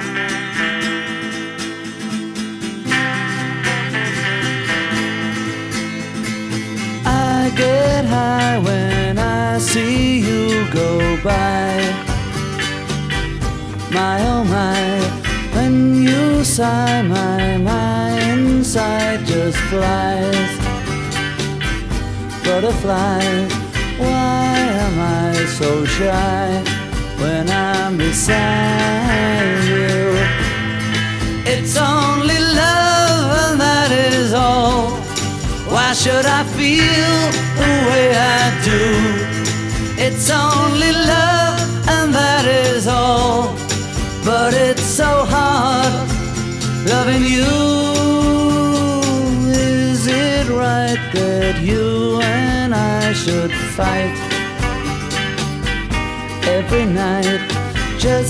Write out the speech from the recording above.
I get high when I see you go by. My oh my, when you sigh, my inside just flies. Butterfly, why am I so shy when I'm beside you? It's only love and that is all. Why should I feel the way I do? It's only love and that is all. But it's so hard loving you. Is it right that you and I should fight every night just